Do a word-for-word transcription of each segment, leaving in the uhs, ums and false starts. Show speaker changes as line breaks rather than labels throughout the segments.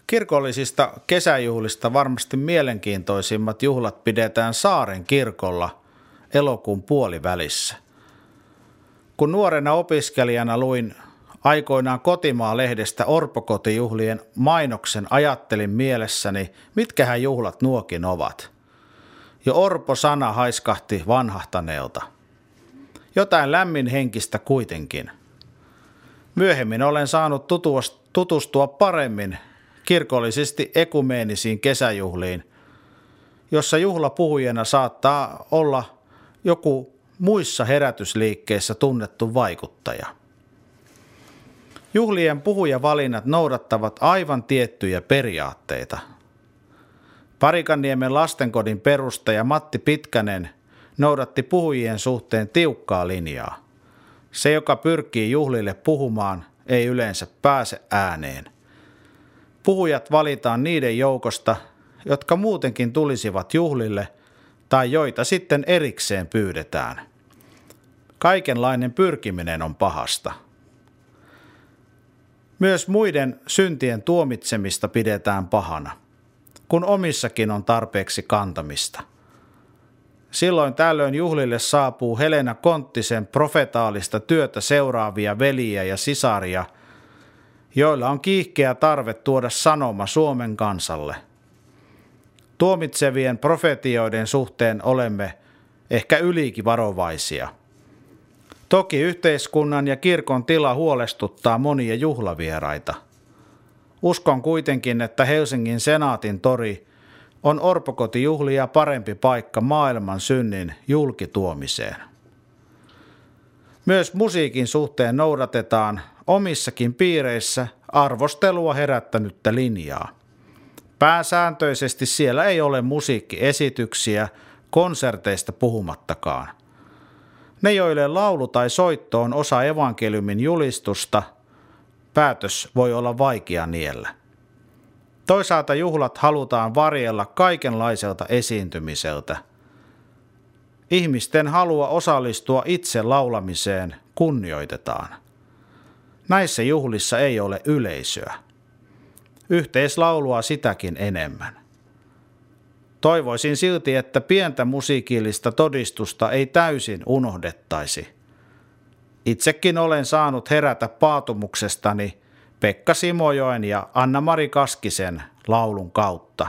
Kirkollisista kesäjuhlista varmasti mielenkiintoisimmat juhlat pidetään Saaren kirkolla elokuun puolivälissä. Kun nuorena opiskelijana luin aikoinaan Kotimaa-lehdestä orpokotijuhlien mainoksen, ajattelin mielessäni, mitkähän juhlat nuokin ovat. Jo orpo-sana haiskahti vanhahtaneelta. Jotain lämminhenkistä kuitenkin. Myöhemmin olen saanut tutustua paremmin kirkollisesti ekumeenisiin kesäjuhliin, jossa juhlapuhujana saattaa olla joku muissa herätysliikkeissä tunnettu vaikuttaja. Juhlien puhujavalinnat noudattavat aivan tiettyjä periaatteita. Parikanniemen lastenkodin perustaja Matti Pitkänen noudatti puhujien suhteen tiukkaa linjaa. Se, joka pyrkii juhlille puhumaan, ei yleensä pääse ääneen. Puhujat valitaan niiden joukosta, jotka muutenkin tulisivat juhlille tai joita sitten erikseen pyydetään. Kaikenlainen pyrkiminen on pahasta. Myös muiden syntien tuomitsemista pidetään pahana, kun omissakin on tarpeeksi kantamista. Silloin tällöin juhlille saapuu Helena Konttisen profetaalista työtä seuraavia veliä ja sisaria, joilla on kiihkeä tarve tuoda sanoma Suomen kansalle. Tuomitsevien profetioiden suhteen olemme ehkä ylikin varovaisia. Toki yhteiskunnan ja kirkon tila huolestuttaa monia juhlavieraita. Uskon kuitenkin, että Helsingin Senaatin tori on orpokotijuhlia parempi paikka maailman synnin julkituomiseen. Myös musiikin suhteen noudatetaan omissakin piireissä arvostelua herättänyttä linjaa. Pääsääntöisesti siellä ei ole musiikkiesityksiä, konserteista puhumattakaan. Ne, joille laulu tai soitto on osa evankeliumin julistusta, päätös voi olla vaikea niellä. Toisaalta juhlat halutaan varjella kaikenlaiselta esiintymiseltä. Ihmisten halua osallistua itse laulamiseen kunnioitetaan. Näissä juhlissa ei ole yleisöä. Yhteislaulua sitäkin enemmän. Toivoisin silti, että pientä musiikillista todistusta ei täysin unohdettaisi. Itsekin olen saanut herätä paatumuksestani Pekka Simojoen ja Anna-Mari Kaskisen laulun kautta.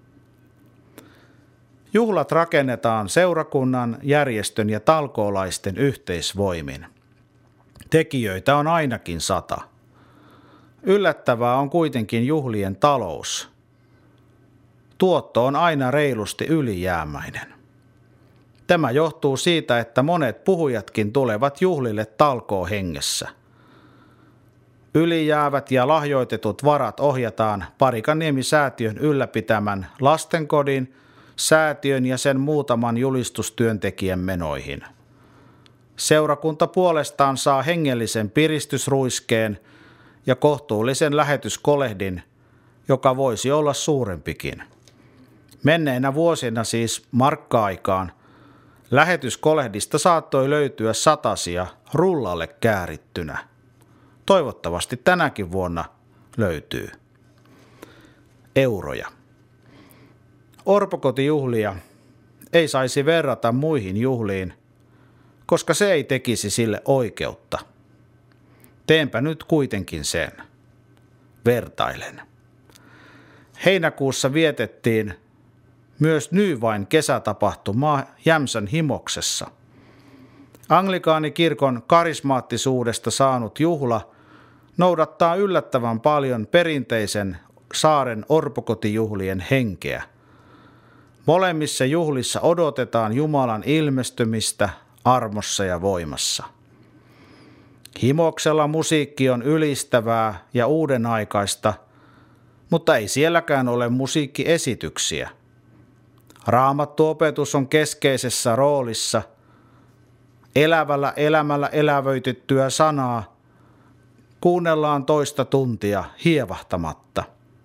Juhlat rakennetaan seurakunnan, järjestön ja talkoolaisten yhteisvoimin. Tekijöitä on ainakin sata. Yllättävää on kuitenkin juhlien talous. Tuotto on aina reilusti ylijäämäinen. Tämä johtuu siitä, että monet puhujatkin tulevat juhlille talkoohengessä. Ylijäävät ja lahjoitetut varat ohjataan Parikaniemi-säätiön ylläpitämän lastenkodin, säätiön ja sen muutaman julistustyöntekijän menoihin. Seurakunta puolestaan saa hengellisen piristysruiskeen ja kohtuullisen lähetyskolehdin, joka voisi olla suurempikin. Menneinä vuosina, siis markka-aikaan, lähetyskolehdista saattoi löytyä satasia rullalle käärittynä. Toivottavasti tänäkin vuonna löytyy. Euroja. Orpokotijuhlia ei saisi verrata muihin juhliin, koska se ei tekisi sille oikeutta. Teenpä nyt kuitenkin sen. Vertailen. Heinäkuussa vietettiin myös Nyvain kesätapahtumaa Jämsän Himoksessa. Anglikaanikirkon karismaattisuudesta saanut juhla noudattaa yllättävän paljon perinteisen Saaren orpokotijuhlien henkeä. Molemmissa juhlissa odotetaan Jumalan ilmestymistä armossa ja voimassa. Himoksella musiikki on ylistävää ja uudenaikaista, mutta ei sielläkään ole musiikkiesityksiä. Raamattuopetus on keskeisessä roolissa. Elävällä elämällä elävöitettyä sanaa kuunnellaan toista tuntia hievahtamatta.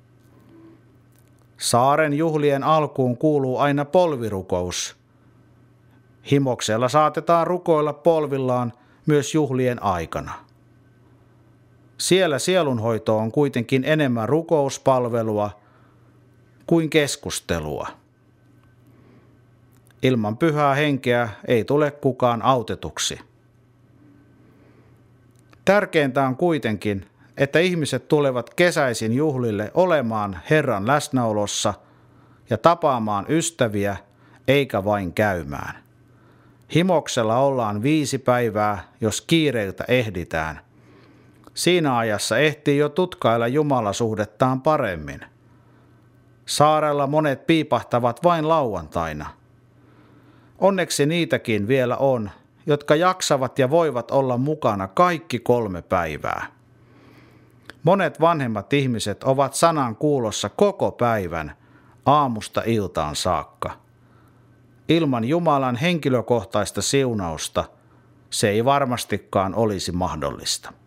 Saaren juhlien alkuun kuuluu aina polvirukous. Himoksella saatetaan rukoilla polvillaan myös juhlien aikana. Siellä sielunhoito on kuitenkin enemmän rukouspalvelua kuin keskustelua. Ilman pyhää henkeä ei tule kukaan autetuksi. Tärkeintä on kuitenkin, että ihmiset tulevat kesäisin juhlille olemaan Herran läsnäolossa ja tapaamaan ystäviä, eikä vain käymään. Himoksella ollaan viisi päivää, jos kiireiltä ehditään. Siinä ajassa ehtii jo tutkailla jumalasuhdettaan paremmin. Saarella monet piipahtavat vain lauantaina. Onneksi niitäkin vielä on, jotka jaksavat ja voivat olla mukana kaikki kolme päivää. Monet vanhemmat ihmiset ovat sanan kuulossa koko päivän, aamusta iltaan saakka. Ilman Jumalan henkilökohtaista siunausta se ei varmastikaan olisi mahdollista.